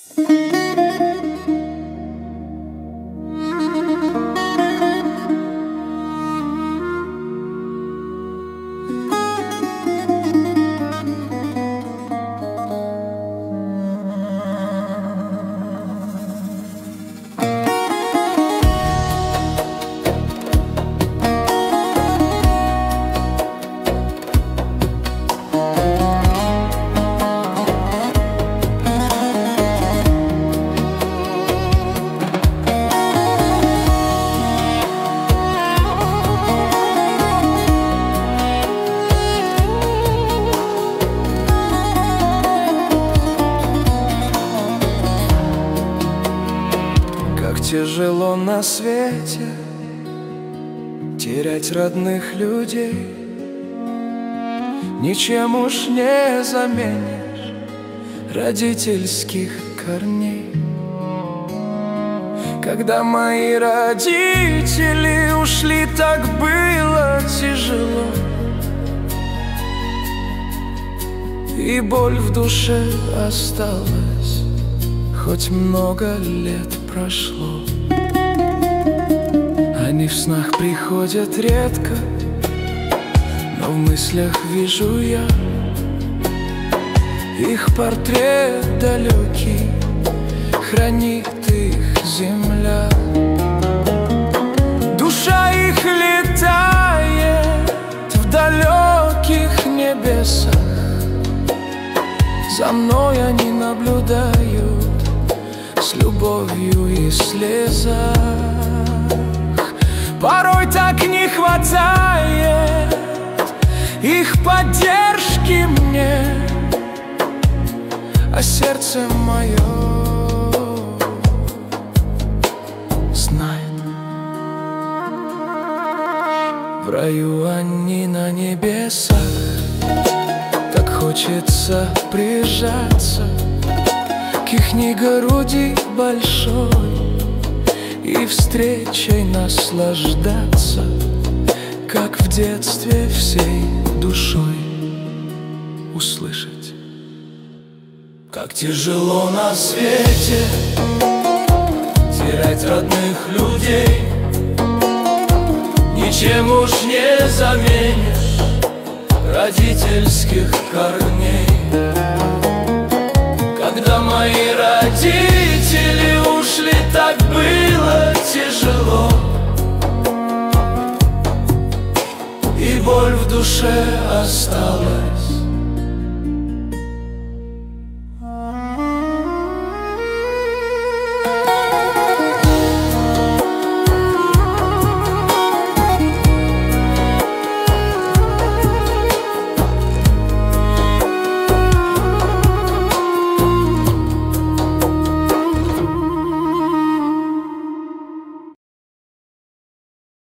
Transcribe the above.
Тяжело на свете терять родных людей, ничем уж не заменишь родительских корней. Когда мои родители ушли, так было тяжело, и боль в душе осталась, хоть много лет прошло. Они в снах приходят редко, но в мыслях вижу я их портрет далекий, хранит их земля. Душа их летает в далеких небесах, за мной они наблюдают с любовью и слезах. Порой так не хватает их поддержки мне, а сердце мое знает. В раю они на небесах, так хочется прижаться к ихней груди большой и встречей наслаждаться, как в детстве всей душой услышать. Как тяжело на свете терять родных людей, ничем уж не заменишь родительских корней. Когда мои родители ушли, так было тяжело, и боль в душе осталась,